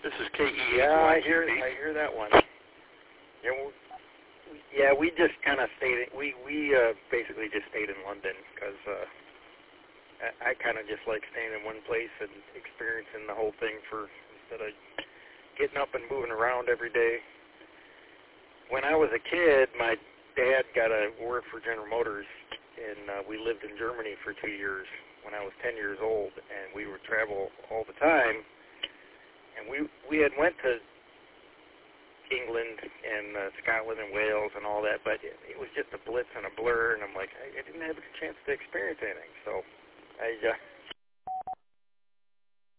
This is KEH. Yeah, I hear that one. We just kind of stayed. We basically just stayed in London because I kind of just like staying in one place and experiencing the whole thing instead of getting up and moving around every day. When I was a kid, my dad got a work for General Motors, and we lived in Germany for 2 years when I was 10 years old, and we would travel all the time. And we had went to England and Scotland and Wales and all that, but it was just a blitz and a blur, and I'm like, I didn't have a chance to experience anything. So I